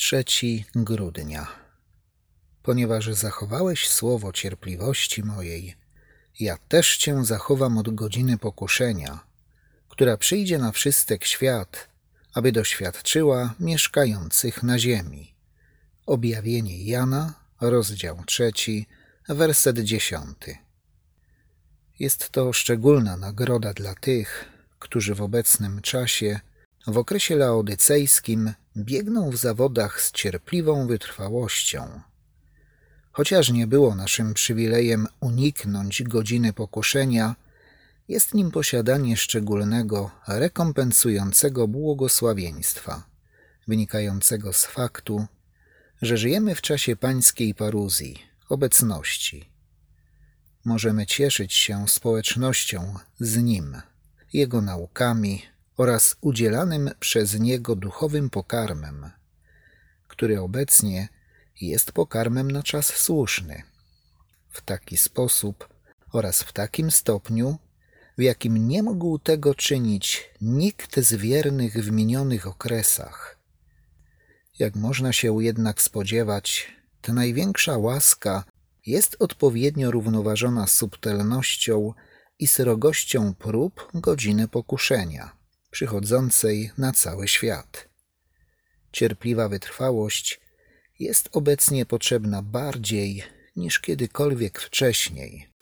3 grudnia. Ponieważ zachowałeś słowo cierpliwości mojej, ja też cię zachowam od godziny pokuszenia, która przyjdzie na wszystek świat, aby doświadczyła mieszkających na ziemi. Objawienie Jana, rozdział 3, werset 10. Jest to szczególna nagroda dla tych, którzy w obecnym czasie, w okresie laodycejskim, biegną w zawodach z cierpliwą wytrwałością. Chociaż nie było naszym przywilejem uniknąć godziny pokuszenia, jest nim posiadanie szczególnego, rekompensującego błogosławieństwa, wynikającego z faktu, że żyjemy w czasie pańskiej paruzji, obecności. Możemy cieszyć się społecznością z Nim, Jego naukami oraz udzielanym przez Niego duchowym pokarmem, który obecnie jest pokarmem na czas słuszny. W taki sposób oraz w takim stopniu, w jakim nie mógł tego czynić nikt z wiernych w minionych okresach. Jak można się jednak spodziewać, ta największa łaska jest odpowiednio równoważona subtelnością i srogością prób godziny pokuszenia, przychodzącej na cały świat. Cierpliwa wytrwałość jest obecnie potrzebna bardziej niż kiedykolwiek wcześniej.